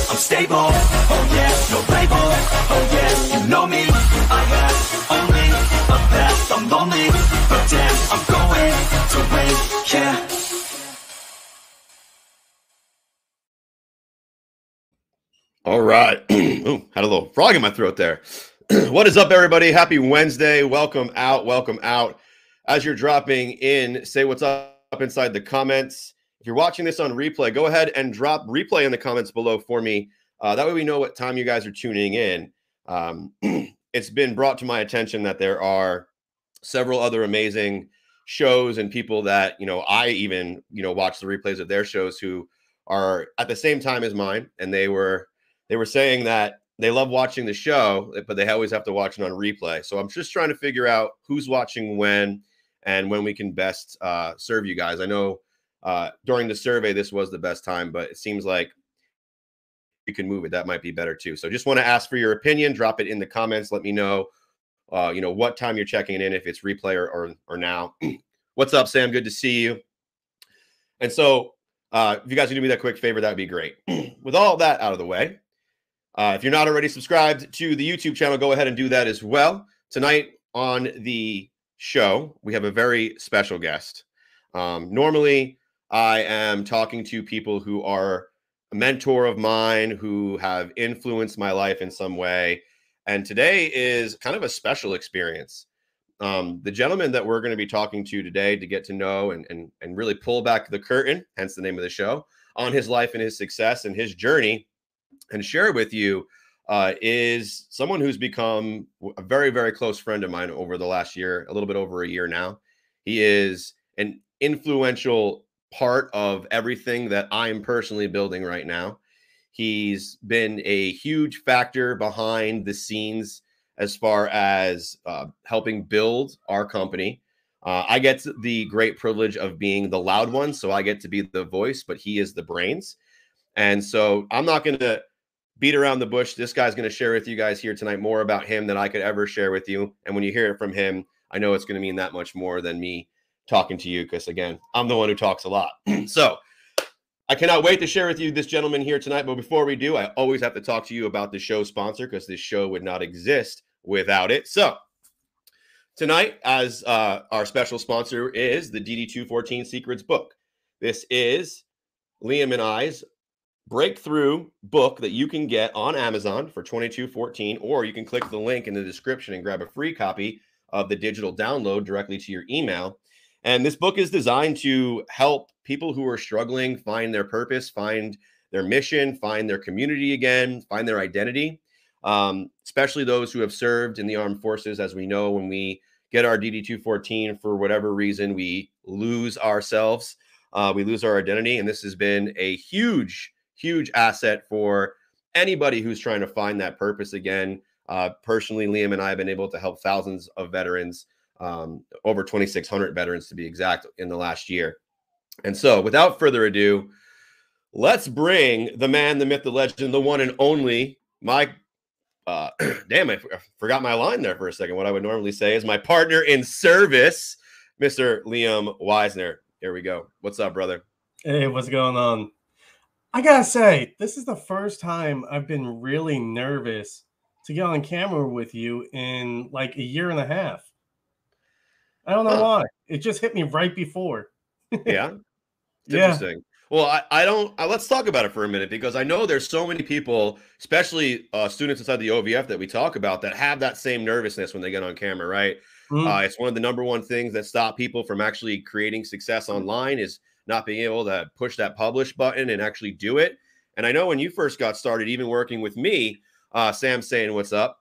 I'm stable, oh yeah, no label, oh yeah, you know me. I have only a path, I'm lonely, but damn, I'm going to win, yeah. All right. Ooh, had a little frog in my throat there. What is up, everybody? Happy Wednesday. Welcome out. Welcome out. As you're dropping in, say what's up inside the comments. If you're watching this on replay, go ahead and drop replay in the comments below for me. That way we know what time you guys are tuning in. It's been brought to my attention that there are several other amazing shows and people that, I even, watch the replays of their shows who are at the same time as mine. And they were saying that they love watching the show, but they always have to watch it on replay. So I'm just trying to figure out who's watching when and when we can best serve you guys. I know during the survey, this was the best time, but it seems like you can move it. That might be better too. So just want to ask for your opinion. Drop it in the comments. Let me know, what time you're checking it in, if it's replay or now. What's up, Sam? Good to see you. And so if you guys can do me that quick favor, that would be great. With all that out of the way, if you're not already subscribed to the YouTube channel, go ahead and do that as well. Tonight on the show, we have a very special guest. Normally, I am talking to people who are a mentor of mine, who have influenced my life in some way. And today is kind of a special experience. The gentleman that we're going to be talking to today to get to know and really pull back the curtain, hence the name of the show, on his life and his success and his journey, and share with you is someone who's become a very, very close friend of mine over the last year, a little bit over a year now. He is an influential part of everything that I'm personally building right now. He's been a huge factor behind the scenes as far as helping build our company. I get the great privilege of being the loud one, so I get to be the voice, but he is the brains. And so I'm not going to beat around the bush. This guy's going to share with you guys here tonight more about him than I could ever share with you. And when you hear it from him, I know it's going to mean that much more than me talking to you, because, again, I'm the one who talks a lot. So I cannot wait to share with you this gentleman here tonight. But before we do, I always have to talk to you about the show sponsor, because this show would not exist without it. So tonight, as our special sponsor is the DD214 Secrets book. This is Liam and I's breakthrough book that you can get on Amazon for $22.14, or you can click the link in the description and grab a free copy of the digital download directly to your email. And this book is designed to help people who are struggling find their purpose, find their mission, find their community again, find their identity, especially those who have served in the armed forces. As we know, when we get our DD214, for whatever reason, we lose ourselves, we lose our identity. And this has been a huge asset for anybody who's trying to find that purpose again. Personally, Liam and I have been able to help thousands of veterans, over 2,600 veterans to be exact, in the last year. And so without further ado, let's bring the man, the myth, the legend, the one and only, my, damn, I forgot my line there for a second. What I would normally say is my partner in service, Mr. Liam Weisner. Here we go. What's up, brother? Hey, what's going on? I gotta say, this is the first time I've been really nervous to get on camera with you in like a year and a half. I don't know why. It just hit me right before. Yeah. Interesting. Well, I don't. Let's talk about it for a minute, because I know there's so many people, especially students inside the OVF that we talk about, that have that same nervousness when they get on camera, right? It's one of the number one things that stop people from actually creating success online, is not being able to push that publish button and actually do it. And I know when you first got started, even working with me, Sam saying what's up,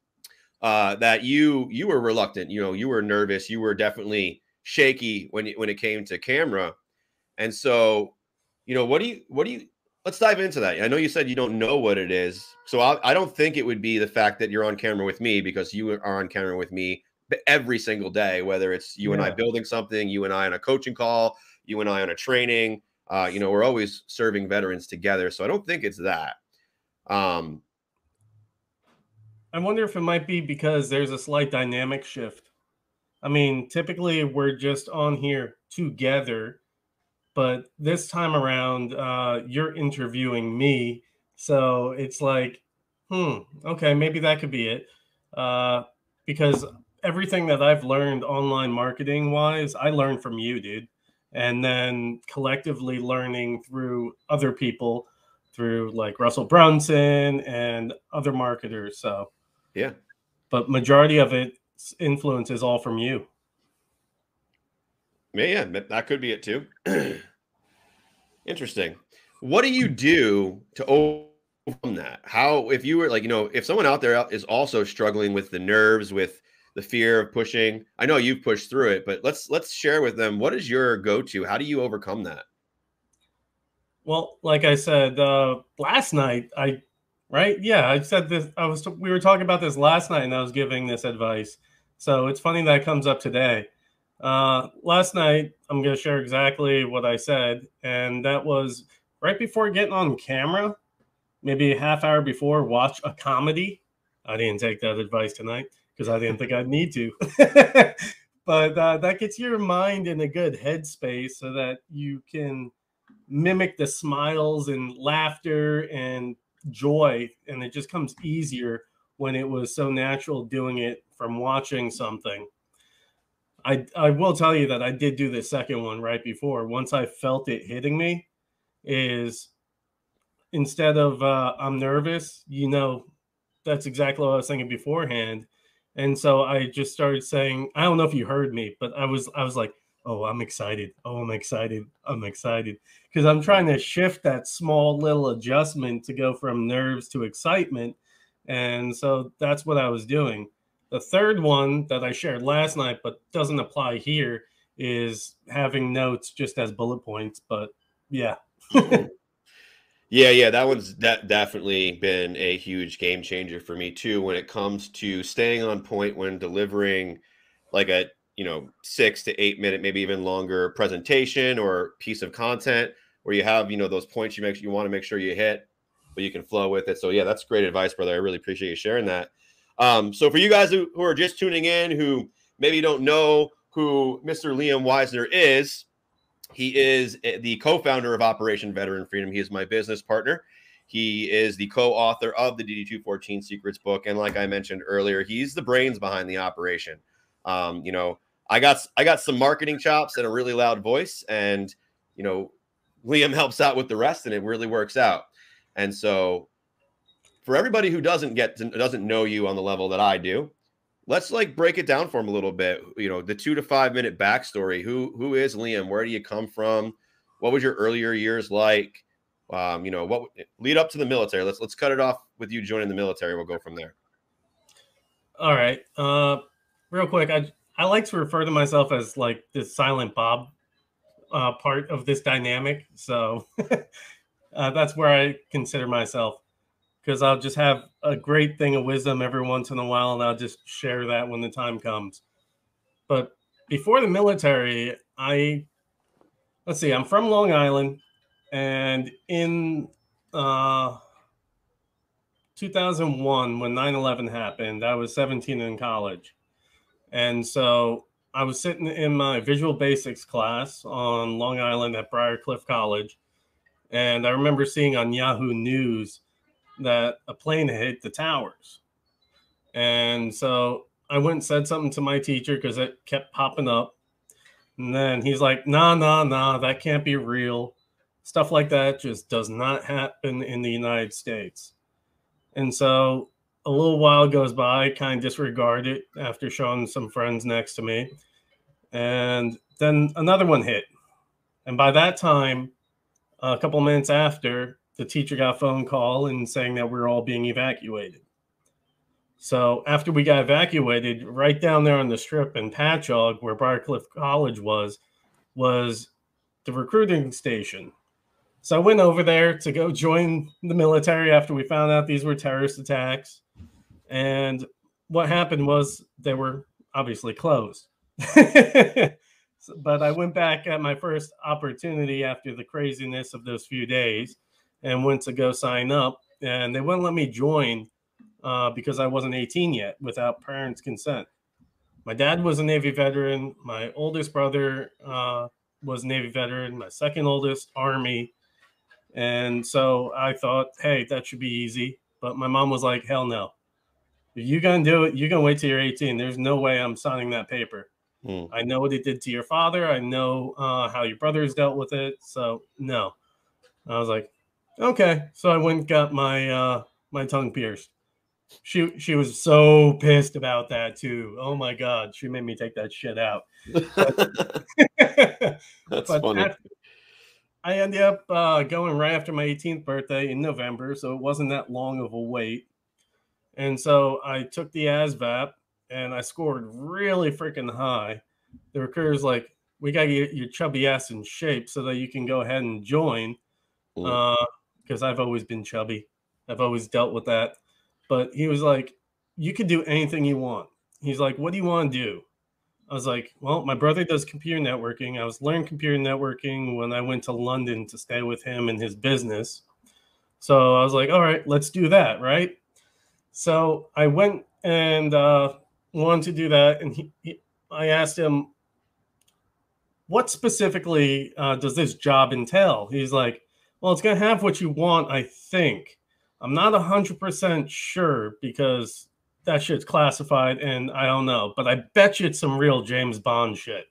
that you were reluctant, you were nervous, you were definitely shaky when it came to camera. And so, let's dive into that. I know you said you don't know what it is. So I don't think it would be the fact that you're on camera with me, because you are on camera with me every single day, whether it's you and I building something, you and I on a coaching call, you and I on a training. We're always serving veterans together. So I don't think it's that. I wonder if it might be because there's a slight dynamic shift. I mean, typically we're just on here together, but this time around, you're interviewing me So it's like, okay, maybe that could be it. Because everything that I've learned online marketing wise, I learned from you, dude. And then collectively learning through other people, through like Russell Brunson and other marketers. So, Yeah. but majority of its influence is all from you. Yeah, that could be it too. Interesting. What do you do to overcome that? How, if you were like, if someone out there is also struggling with the nerves, with the fear of pushing, I know you've pushed through it, but let's share with them, what is your go-to? How do you overcome that? Well, like I said last night, right? Yeah, I said this. We were talking about this last night, and I was giving this advice. So it's funny that comes up today. Last night, I'm going to share exactly what I said, and that was right before getting on camera, maybe a half hour before. Watch a comedy. I didn't take that advice tonight because I didn't think I'd need to. But that gets your mind in a good headspace so that you can mimic the smiles and laughter and joy, and it just comes easier when it was so natural doing it from watching something. I will tell you that I did do the second one right before. Once I felt it hitting me, is instead of I'm nervous, that's exactly what I was thinking beforehand. And so I just started saying, I don't know if you heard me, but I was like, oh, I'm excited. Oh, I'm excited. I'm excited. Because I'm trying to shift that small little adjustment to go from nerves to excitement. And so that's what I was doing. The third one that I shared last night, but doesn't apply here, is having notes just as bullet points. But yeah. Yeah, that definitely been a huge game changer for me too when it comes to staying on point when delivering like a 6 to 8 minute, maybe even longer presentation or piece of content where you have those points you want to make sure you hit, but you can flow with it. So yeah, that's great advice, brother. I really appreciate you sharing that. So for you guys who are just tuning in, who maybe don't know who Mr. Liam Weisner is, he is the co-founder of Operation Veteran Freedom. He is my business partner. He is the co-author of the DD214 Secrets book, and like I mentioned earlier, he's the brains behind the operation. I got some marketing chops and a really loud voice, and Liam helps out with the rest, and it really works out. And so, for everybody who doesn't know you on the level that I do, let's break it down for him a little bit. The 2 to 5 minute backstory. Who is Liam? Where do you come from? What was your earlier years like? What lead up to the military? Let's cut it off with you joining the military. We'll go from there. All right. Real quick, I like to refer to myself as like the Silent Bob part of this dynamic. So that's where I consider myself, because I'll just have a great thing of wisdom every once in a while, and I'll just share that when the time comes. But before the military, I'm from Long Island, and in 2001, when 9/11 happened, I was 17 in college. And so I was sitting in my visual basics class on Long Island at Briarcliff College. And I remember seeing on Yahoo News that a plane had hit the towers. And so I went and said something to my teacher because it kept popping up. And then he's like, nah, that can't be real. Stuff like that just does not happen in the United States. And so a little while goes by, kind of disregard it after showing some friends next to me. And then another one hit. And by that time, a couple minutes after, the teacher got a phone call and saying that we're all being evacuated. So after we got evacuated, right down there on the strip in Patchogue, where Briarcliff College was the recruiting station. So I went over there to go join the military after we found out these were terrorist attacks. And what happened was they were obviously closed. But I went back at my first opportunity after the craziness of those few days and went to go sign up. And they wouldn't let me join because I wasn't 18 yet without parents' consent. My dad was a Navy veteran. My oldest brother was a Navy veteran. My second oldest, Army. And so I thought, hey, that should be easy. But my mom was like, hell no. If you're going to do it, you're going to wait till you're 18. There's no way I'm signing that paper. I know what it did to your father. I know how your brothers dealt with it. So no. I was like, okay. So I went and got my my tongue pierced. She was so pissed about that too. Oh my god, she made me take that shit out. That's But funny. I ended up going right after my 18th birthday in November, so it wasn't that long of a wait. And so I took the ASVAB and I scored really freaking high. The recruiter's like, we got to get your chubby ass in shape so that you can go ahead and join. Because I've always been chubby. I've always dealt with that. But he was like, you can do anything you want. He's like, what do you want to do? I was like, well, my brother does computer networking. I was learning computer networking when I went to London to stay with him in his business. So I was like, all right, let's do that, right? So I went and wanted to do that. And I asked him, what specifically does this job entail? He's like, well, it's going to have what you want, I think. I'm not 100% sure because that shit's classified and I don't know, but I bet you it's some real James Bond shit.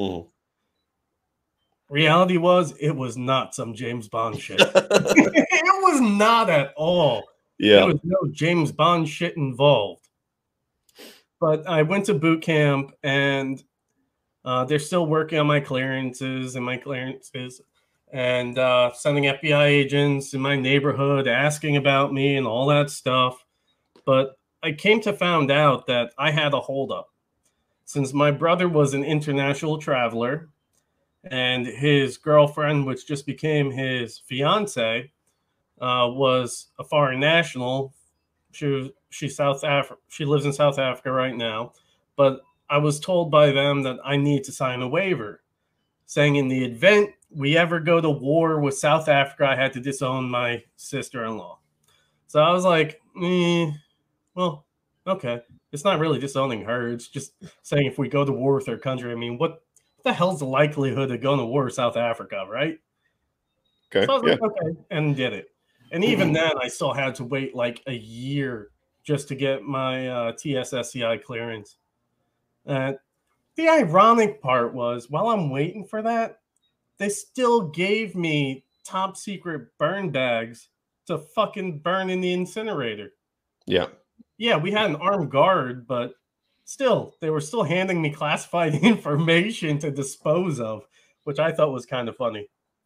Reality was, it was not some James Bond shit. It was not at all. Yeah. There was no James Bond shit involved. But I went to boot camp and they're still working on my clearances and sending FBI agents in my neighborhood asking about me and all that stuff. But I came to find out that I had a holdup. Since my brother was an international traveler and his girlfriend, which just became his fiance, was a foreign national. She's South Africa. She lives in South Africa right now. But I was told by them that I need to sign a waiver saying in the event we ever go to war with South Africa, I had to disown my sister-in-law. So I was like, well, okay. It's not really disowning her. It's just saying if we go to war with her country, I mean, what the hell's the likelihood of going to war with South Africa, right? Okay. So I was like, okay, and did it. And even then, I still had to wait like a year just to get my TSSCI clearance. The ironic part was, while I'm waiting for that, they still gave me top secret burn bags to fucking burn in the incinerator. Yeah. Yeah, we had an armed guard, but still, they were still handing me classified information to dispose of, which I thought was kind of funny.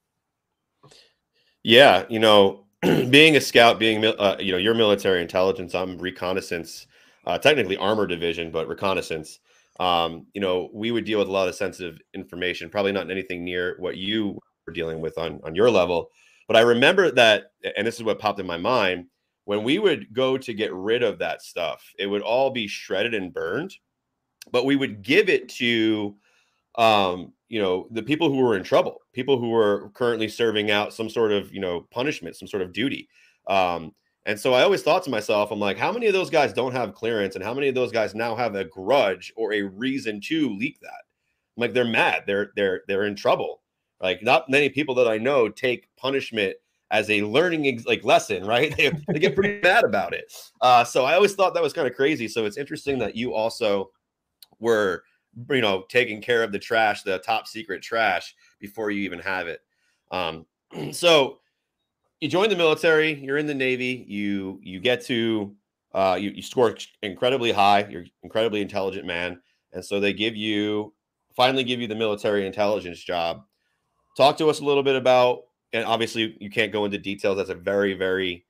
Yeah, being a scout, being your military intelligence, I'm reconnaissance, technically armor division, but reconnaissance. We would deal with a lot of sensitive information, probably not anything near what you were dealing with on your level. But I remember that, and this is what popped in my mind, when we would go to get rid of that stuff, it would all be shredded and burned, but we would give it to the people who were in trouble, people who were currently serving out some sort of, punishment, some sort of duty. And so I always thought to myself, I'm like, how many of those guys don't have clearance and how many of those guys now have a grudge or a reason to leak that? I'm like, they're mad. They're in trouble. Like, not many people that I know take punishment as a learning lesson, right? They get pretty mad about it. So I always thought that was kind of crazy. So it's interesting that you also were, taking care of the trash, the top secret trash before you even have it. So you join the military, you're in the Navy, you get to, you score incredibly high. You're incredibly intelligent man. And so they finally give you the military intelligence job. Talk to us a little bit about, and obviously you can't go into details. That's a very, very,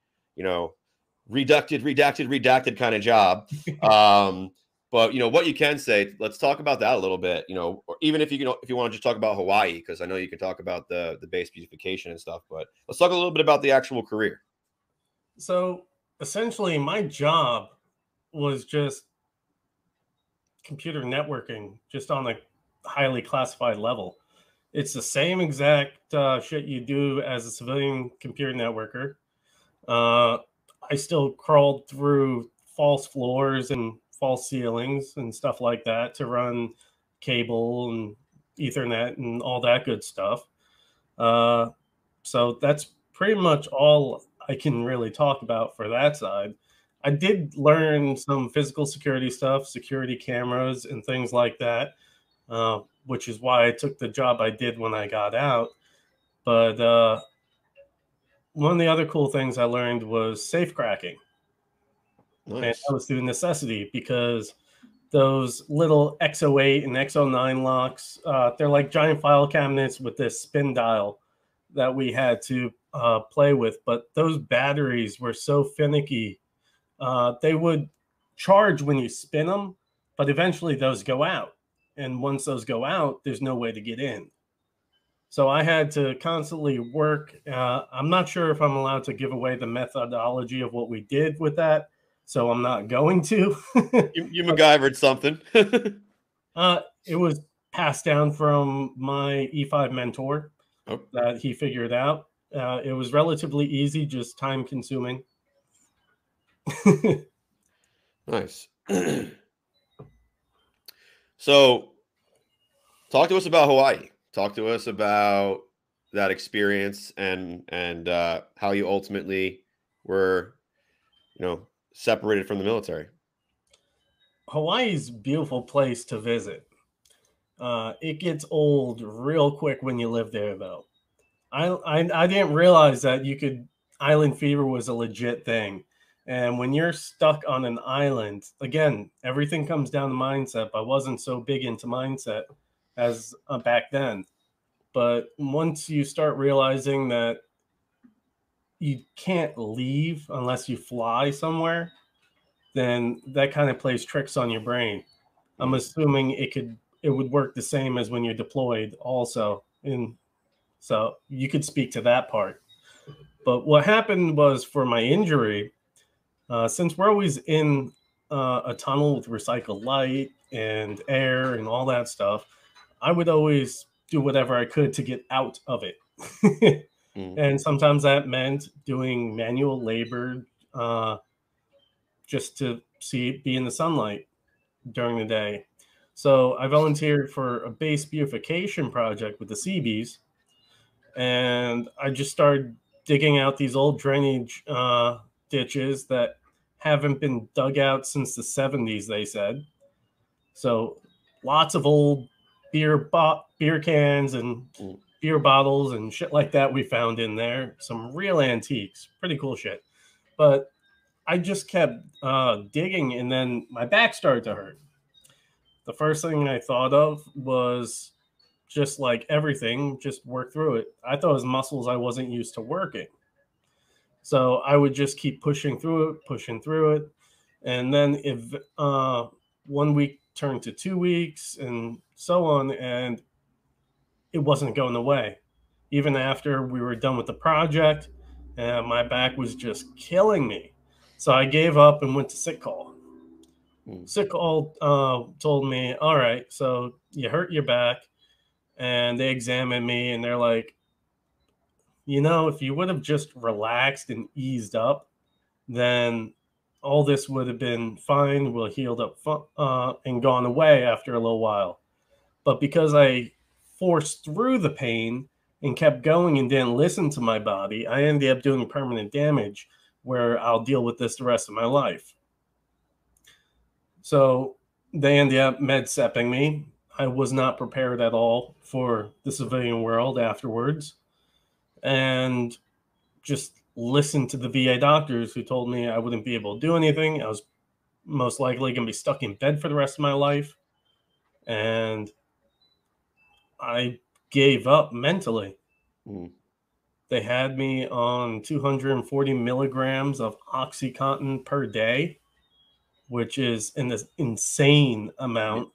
redacted kind of job. But what you can say, let's talk about that a little bit, or even if you want to just talk about Hawaii, because I know you can talk about the base beautification and stuff, but let's talk a little bit about the actual career. So essentially my job was just computer networking, just on a highly classified level. It's the same exact shit you do as a civilian computer networker. I still crawled through false floors and false ceilings and stuff like that to run cable and Ethernet and all that good stuff. So that's pretty much all I can really talk about for that side. I did learn some physical security stuff, security cameras, and things like that, which is why I took the job I did when I got out. But one of the other cool things I learned was safe cracking. And Nice. that was through necessity because those little X08 and X09 locks, they're like giant file cabinets with this spin dial that we had to play with. But those batteries were so finicky. They would charge when you spin them, but eventually those go out. And once those go out, there's no way to get in. So I had to constantly work. I'm not sure if I'm allowed to give away the methodology of what we did with that, so I'm not going to. You MacGyvered something. It was passed down from my E5 mentor that he figured out. It was relatively easy, just time consuming. Nice. So, talk to us about Hawaii. Talk to us about that experience and how you ultimately were, separated from the military. Hawaii's a beautiful place to visit. It gets old real quick when you live there, though. I didn't realize that island fever was a legit thing. And when you're stuck on an island, again, everything comes down to mindset. I wasn't so big into mindset as back then. But once you start realizing that you can't leave unless you fly somewhere, then that kind of plays tricks on your brain. I'm assuming it would work the same as when you're deployed also. And so you could speak to that part. But what happened was, for my injury, since we're always in a tunnel with recycled light and air and all that stuff, I would always do whatever I could to get out of it. And sometimes that meant doing manual labor just to be in the sunlight during the day. So I volunteered for a base beautification project with the Seabees, and I just started digging out these old drainage ditches that haven't been dug out since the 70s, they said. So lots of old beer cans and beer bottles and shit like that we found in there. Some real antiques. Pretty cool shit. But I just kept digging, and then my back started to hurt. The first thing I thought of was, just like everything, just work through it. I thought it was muscles I wasn't used to working. So I would just keep pushing through it. And then if 1 week turned to 2 weeks and so on, and it wasn't going away. Even after we were done with the project, and my back was just killing me. So I gave up and went to sick call. Sick call told me, all right, so you hurt your back. And they examined me, and they're like, if you would have just relaxed and eased up, then all this would have been fine, will healed up and gone away after a little while. But because I forced through the pain and kept going and didn't listen to my body, I ended up doing permanent damage where I'll deal with this the rest of my life. So they ended up med-sepping me. I was not prepared at all for the civilian world afterwards, and just listened to the VA doctors who told me I wouldn't be able to do anything. I was most likely going to be stuck in bed for the rest of my life. And I gave up mentally. They had me on 240 milligrams of OxyContin per day, which is an insane amount.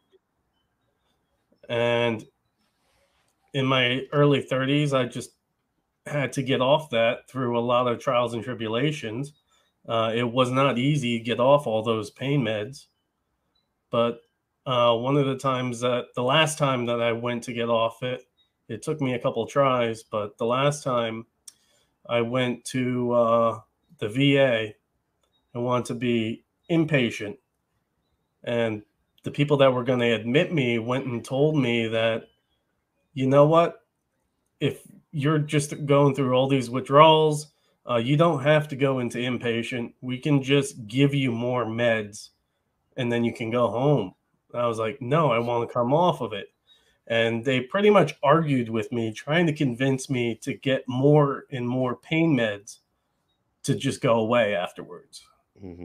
And in my early 30s, I just had to get off that through a lot of trials and tribulations. It was not easy to get off all those pain meds. But one of the last time that I went to get off it, it took me a couple tries. But the last time I went to the VA, I wanted to be inpatient. And the people that were going to admit me went and told me that, you know what, if you're just going through all these withdrawals. You don't have to go into inpatient. We can just give you more meds and then you can go home. I was like, no, I want to come off of it. And they pretty much argued with me, trying to convince me to get more and more pain meds to just go away afterwards. Mm-hmm.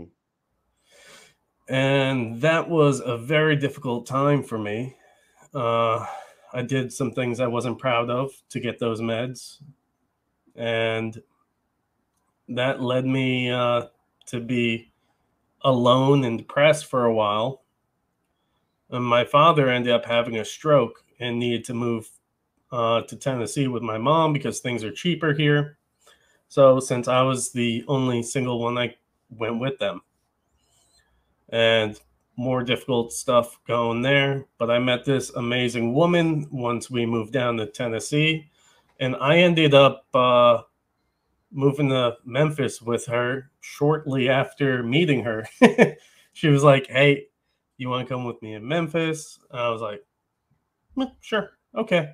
And that was a very difficult time for me. I did some things I wasn't proud of to get those meds. And that led me to be alone and depressed for a while. And my father ended up having a stroke and needed to move to Tennessee with my mom because things are cheaper here. So since I was the only single one, I went with them. And more difficult stuff going there. But I met this amazing woman once we moved down to Tennessee. And I ended up moving to Memphis with her shortly after meeting her. She was like, hey, you want to come with me in Memphis? And I was like, sure. Okay.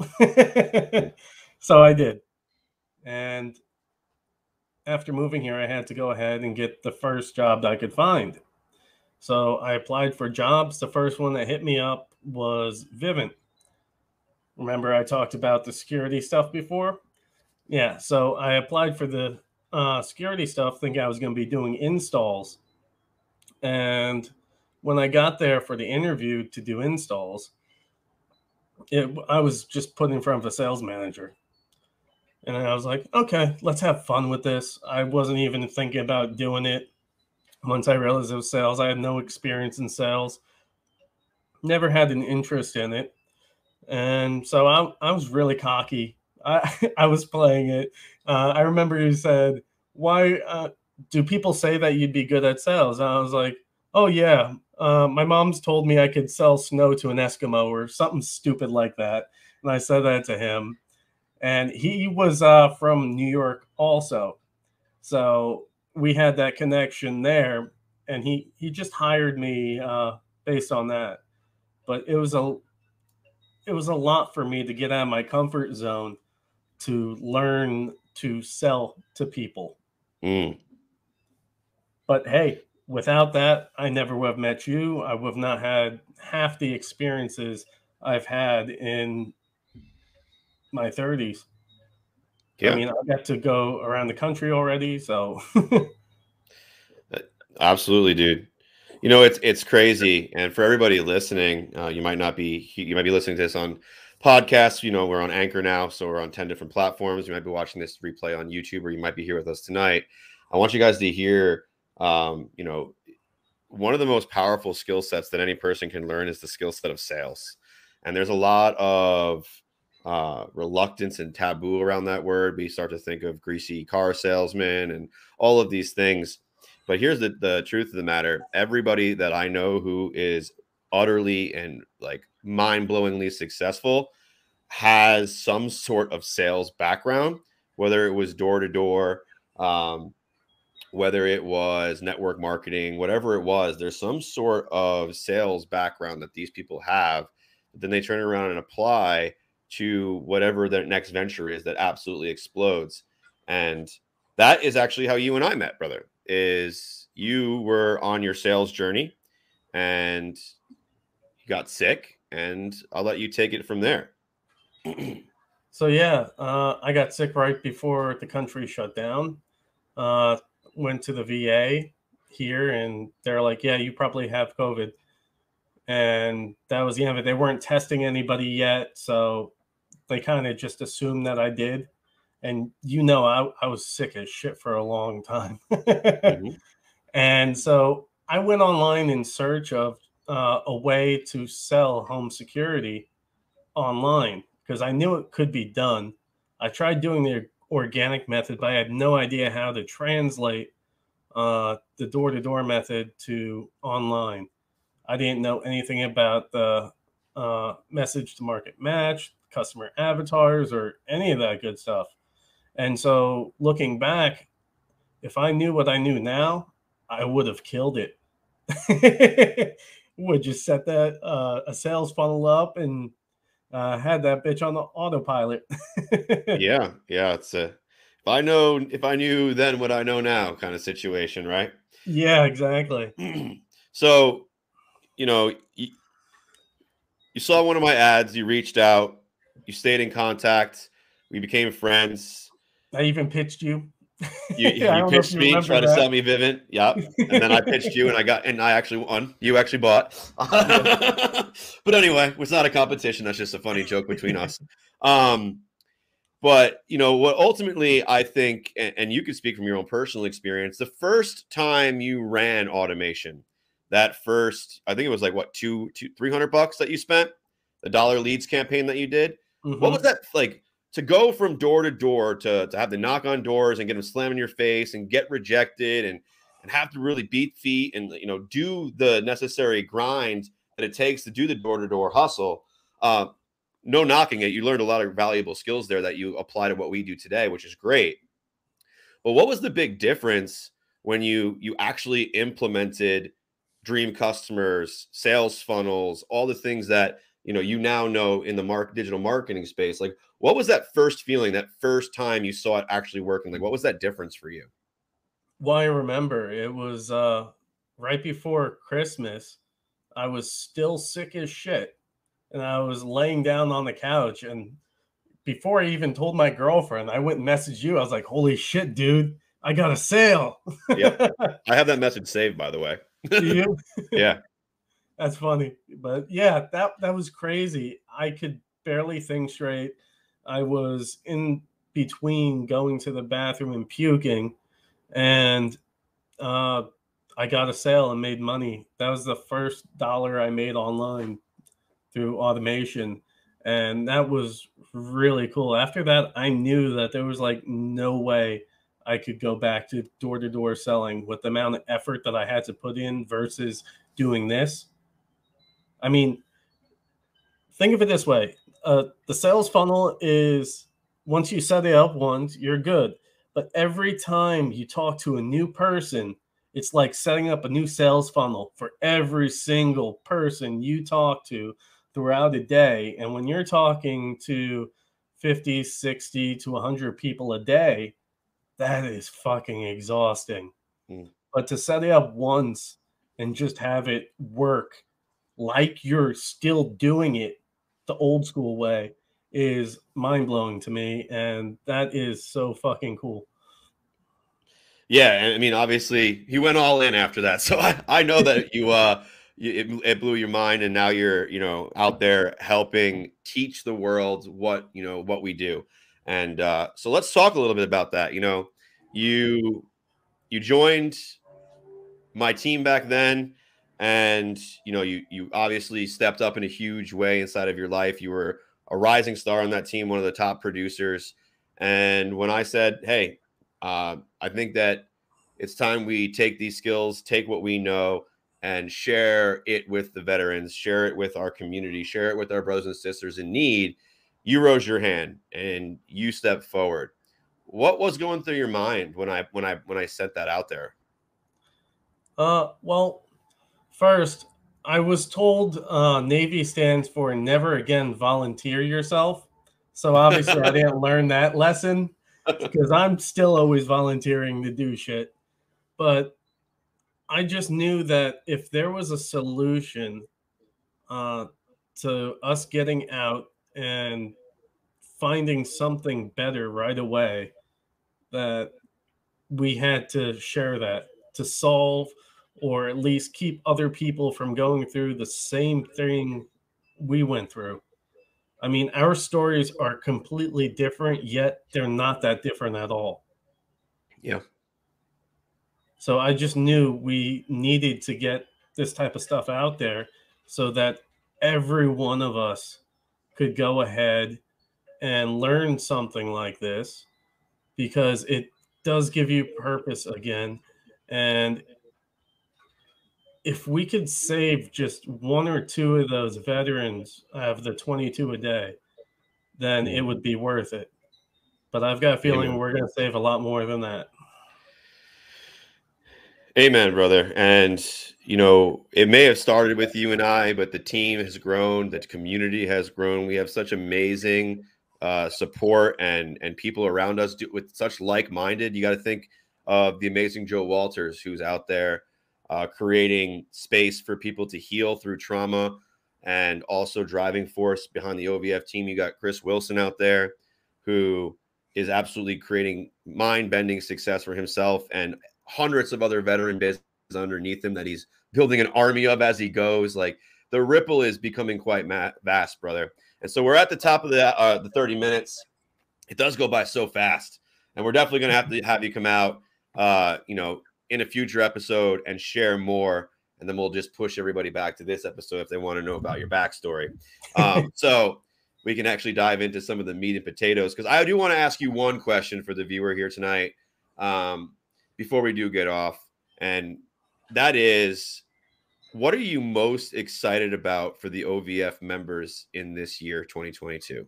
So I did. And after moving here, I had to go ahead and get the first job that I could find. So I applied for jobs. The first one that hit me up was Vivint. Remember I talked about the security stuff before? Yeah, so I applied for the security stuff thinking I was going to be doing installs. And when I got there for the interview to do installs, I was just put in front of a sales manager. And I was like, okay, let's have fun with this. I wasn't even thinking about doing it. Once I realized it was sales, I had no experience in sales, never had an interest in it. And so I was really cocky. I was playing it. I remember you said, why do people say that you'd be good at sales? And I was like, oh, yeah. My mom's told me I could sell snow to an Eskimo or something stupid like that. And I said that to him. And he was from New York also. So we had that connection there. And he just hired me based on that. But it was a lot for me to get out of my comfort zone to learn to sell to people. But hey, without that, I never would have met you. I would have not had half the experiences I've had in my 30s. Yeah. I mean, I got to go around the country already, so. Absolutely, dude. You know, it's crazy. And for everybody listening, you might be listening to this on podcasts. You know, we're on Anchor now, so we're on 10 different platforms. You might be watching this replay on YouTube, or you might be here with us tonight. I want you guys to hear, you know, one of the most powerful skill sets that any person can learn is the skill set of sales. And there's a lot of reluctance and taboo around that word. We start to think of greasy car salesman and all of these things. But here's the truth of the matter. Everybody that I know who is utterly and like mind-blowingly successful has some sort of sales background, whether it was door-to-door, whether it was network marketing, whatever it was. There's some sort of sales background that these people have. Then they turn around and apply to whatever their next venture is that absolutely explodes. And that is actually how you and I met, brother. Is you were on your sales journey and you got sick, and I'll let you take it from there. So yeah, I got sick right before the country shut down. Went to the VA here, and they're like, yeah, you probably have COVID. And that was the end of it. They weren't testing anybody yet, so they kind of just assumed that I did. And you know, I was sick as shit for a long time. Mm-hmm. And so I went online in search of a way to sell home security online because I knew it could be done. I tried doing the organic method, but I had no idea how to translate the door-to-door method to online. I didn't know anything about the message to market match, customer avatars, or any of that good stuff. And so looking back, if I knew what I knew now, I would have killed it. Would just set that a sales funnel up and Had that bitch on the autopilot. Yeah, yeah. It's a if I knew then what I know now kind of situation, right? Yeah, exactly. So, you know, you saw one of my ads, you reached out, you stayed in contact, we became friends. I even pitched you. You I you don't know if pitched you me, remember tried to sell that. me Vivint, yep. And then I pitched you, and I actually won. You actually bought. Yeah. But anyway, it's not a competition. That's just a funny joke between us. Um, but what ultimately I think, and you can speak from your own personal experience, the first time you ran automation, that first, I think it was like what, 300 bucks that you spent, the dollar leads campaign that you did. What was Hmm. that like to go from door to door to have to knock on doors and get them slam in your face and get rejected and have to really beat feet and do the necessary grind that it takes to do the door to door hustle. No knocking it. You learned a lot of valuable skills there that you apply to what we do today, which is great. But what was the big difference when you actually implemented dream customers, sales funnels, all the things that you now know in the digital marketing space? Like, what was that first feeling, that first time you saw it actually working? Like, what was that difference for you? Well, I remember it was right before Christmas. I was still sick as shit, and I was laying down on the couch. And before I even told my girlfriend, I went and messaged you. I was like, "Holy shit, dude! I got a sale." Yep. I have that message saved, by the way. Do you? Yeah. That's funny. But yeah, that was crazy. I could barely think straight. I was in between going to the bathroom and puking, and uh, I got a sale and made money. That was the first dollar I made online through automation, and that was really cool. After that, I knew that there was like no way I could go back to door selling with the amount of effort that I had to put in versus doing this. I mean, think of it this way: the sales funnel is, once you set it up once, you're good. But every time you talk to a new person, it's like setting up a new sales funnel for every single person you talk to throughout a day. And when you're talking to 50, 60 to 100 people a day, that is fucking exhausting. Mm. But to set it up once and just have it work like you're still doing it the old school way is mind blowing to me. And that is so fucking cool. Yeah, and I mean, obviously, he went all in after that. So I know that it blew your mind, and now you're out there helping teach the world what we do. And so let's talk a little bit about that. You you joined my team back then, and you obviously stepped up in a huge way inside of your life. You were a rising star on that team, one of the top producers. And when I said, hey, I think that it's time we take these skills, take what we know, and share it with the veterans, share it with our community, share it with our brothers and sisters in need, you rose your hand and you stepped forward. What was going through your mind when I sent that out there? Well, first, I was told Navy stands for never again volunteer yourself. So obviously, I didn't learn that lesson because I'm still always volunteering to do shit. But I just knew that if there was a solution uh, to us getting out and finding something better right away, that we had to share that to solve or at least keep other people from going through the same thing we went through. I mean, our stories are completely different, yet they're not that different at all. Yeah. So I just knew we needed to get this type of stuff out there so that every one of us could go ahead and learn something like this, because it does give you purpose again. And if we could save just one or two of those veterans of the 22 a day, then it would be worth it. But I've got a feeling Amen. we're going to save a lot more than that. Amen, brother. And, you know, it may have started with you and I, but the team has grown, the community has grown. We have such amazing support and people around us with such like-minded. You got to think of the amazing Joe Walters, who's out there creating space for people to heal through trauma and also driving force behind the OVF team. You got Chris Wilson out there, who is absolutely creating mind-bending success for himself and hundreds of other veteran businesses underneath him that he's building an army of as he goes. Like, the ripple is becoming quite vast, brother. And so we're at the top of the 30 minutes. It does go by so fast, and we're definitely going to have you come out, you know, in a future episode and share more. And then we'll just push everybody back to this episode if they want to know about your backstory. So we can actually dive into some of the meat and potatoes, because I do want to ask you one question for the viewer here tonight. Before we do get off, and that is, what are you most excited about for the OVF members in this year, 2022?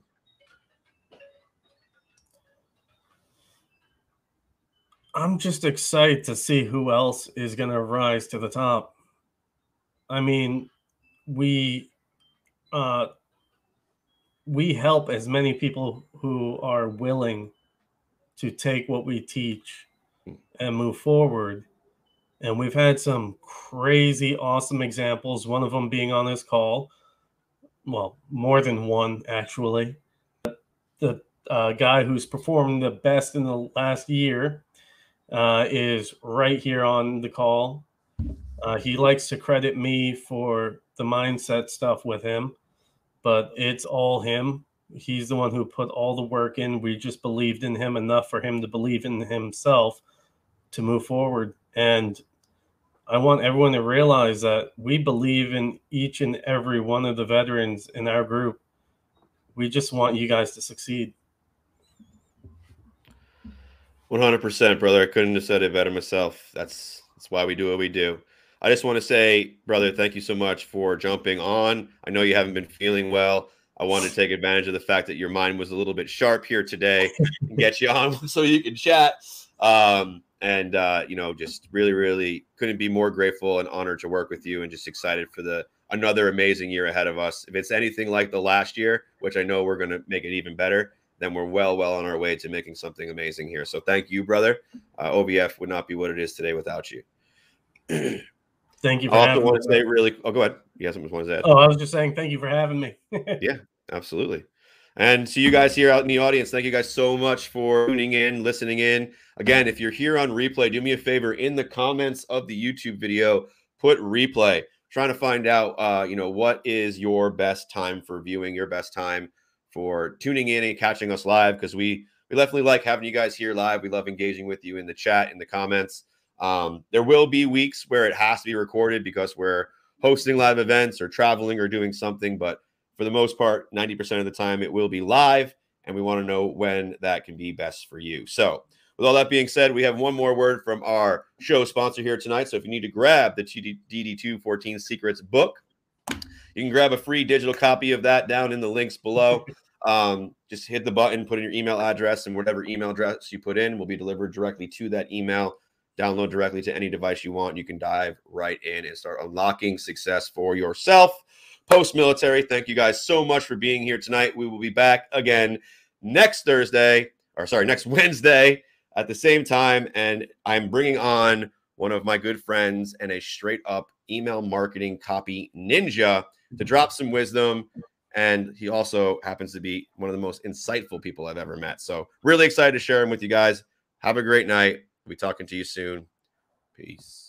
I'm just excited to see who else is going to rise to the top. I mean, we help as many people who are willing to take what we teach and move forward. And we've had some crazy, awesome examples, one of them being on this call. Well, more than one, actually. The guy who's performed the best in the last year is right here on the call. He likes to credit me for the mindset stuff with him, but it's all him. He's the one who put all the work in. We just believed in him enough for him to believe in himself to move forward. And I want everyone to realize that we believe in each and every one of the veterans in our group. We just want you guys to succeed. 100%, brother. I couldn't have said it better myself. That's why we do what we do. I just want to say, brother, thank you so much for jumping on. I know you haven't been feeling well. I wanted to take advantage of the fact that your mind was a little bit sharp here today and get you on so you can chat. You know, just really, really couldn't be more grateful and honored to work with you, and just excited for another amazing year ahead of us. If it's anything like the last year, which I know we're going to make it even better, then we're well on our way to making something amazing here. So thank you, brother. OVF would not be what it is today without you. Thank you for I having also want me. to say really, oh, go ahead. You have something you want to say? Oh, I was just saying thank you for having me. Yeah, absolutely. And to you guys here out in the audience, thank you guys so much for tuning in, listening in. Again, if you're here on replay, do me a favor, in the comments of the YouTube video, put replay. Trying to find out, you know, what is your best time for viewing, your best time for tuning in and catching us live, because we definitely like having you guys here live. We love engaging with you in the chat, in the comments. There will be weeks where it has to be recorded because we're hosting live events or traveling or doing something, but for the most part, 90% of the time it will be live, and we want to know when that can be best for you. So with all that being said, we have one more word from our show sponsor here tonight. So if you need to grab the DD2 14 Secrets book, you can grab a free digital copy of that down in the links below. Just hit the button, put in your email address, and whatever email address you put in will be delivered directly to that email. Download directly to any device you want. You can dive right in and start unlocking success for yourself. Post-military, thank you guys so much for being here tonight. We will be back again next Wednesday at the same time. And I'm bringing on one of my good friends and a straight-up email marketing copy ninja to drop some wisdom. And he also happens to be one of the most insightful people I've ever met. So really excited to share him with you guys. Have a great night. We'll be talking to you soon. Peace.